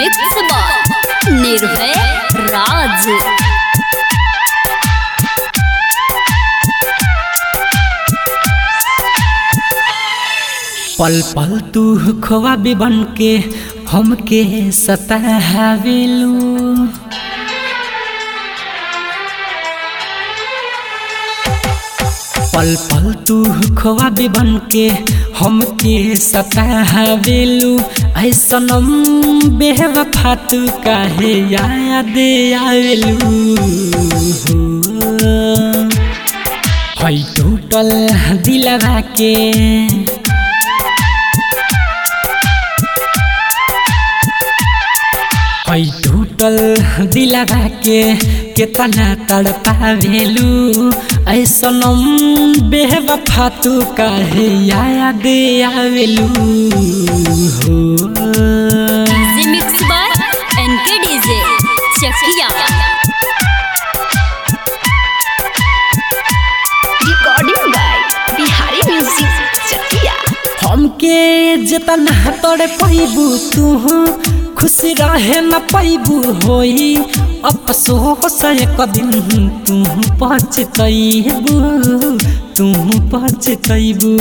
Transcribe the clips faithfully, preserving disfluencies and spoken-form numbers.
Mix by Nirbhay राज। पल पल तू ख्वाब बन के हमके सतावेलू, पल पल तू ख्वाब बन के हमके सतावेलू। ऐसनम बेवफा तू काहे याद आवेलू। है टूटल दिलवा के है टूटल दिलवा के कितना तड़पावेलू। ऐसनम बेवफा तू काहे याद आवेलू। DJ mix by NK DJ Chakiya. Recording by Bihari music Chakiya. हमके जितना तोड़ पैबू तू खुश रहे न पैबू होई अफसोस एक दिन तू पछतैबू, तू पछतैबू।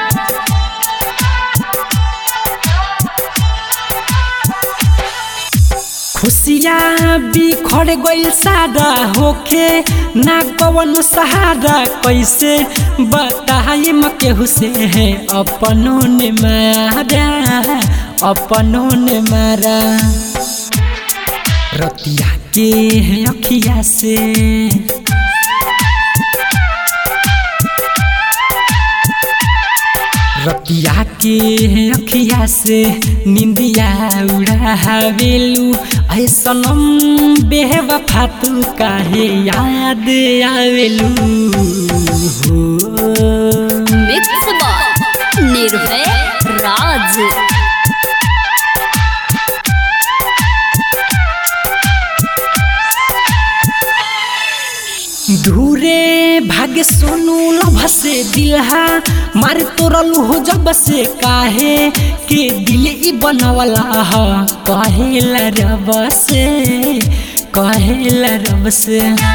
खुशियाँ बिखर गइल सारा होके ना कवन सहारा। कैसे बताई म केहू से है अपनों ने मारा, अपनों ने मारा। रतिया के अखिया से रतिया के अखिया से निंदिया उड़ावेलू। ऐसनम बेवफा तू काहे याद आवेलू। Mix by Nirbhay Raj. दूरे भाग्य सोनू लभ से दिलहा मार तोरलू हो जब से काहे के दिल ई बनवला हा। कहेला रब से, कहेला रब से।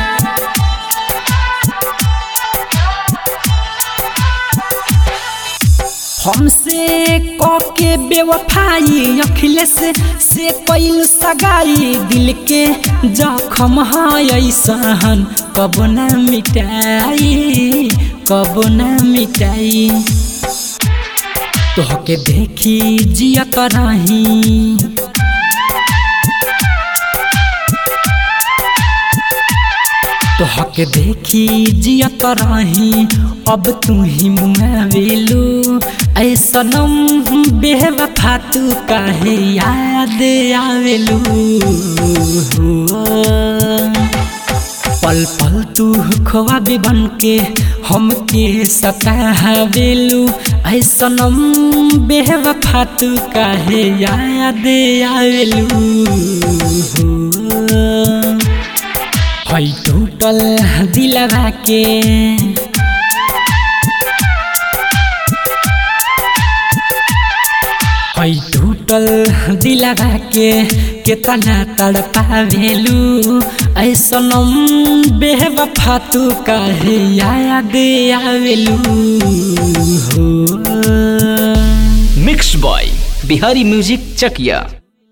हमसे कके बेवफाई अखिलेश से कैल सगाई। दिल के जखम है ऐसन कब ना मिटाई, कब ना मिटाई। तोहके देखी जियत रही, तोहके देखी जियत रही अब तू ही मुआवेलू। ऐसनम बेवफा तू काहे याद आवेलू। पल पल तू ख्वाब बन के हमके सतावेलू। ऐसनम बेवफा तू काहे याद आवेलू। है टूटल दिलवा के है टूटल दिलवा के कितना तड़पावेलू। ऐसनम बेवफा तू काहे याद आवेलू। Mix by Bihari music Chakiya.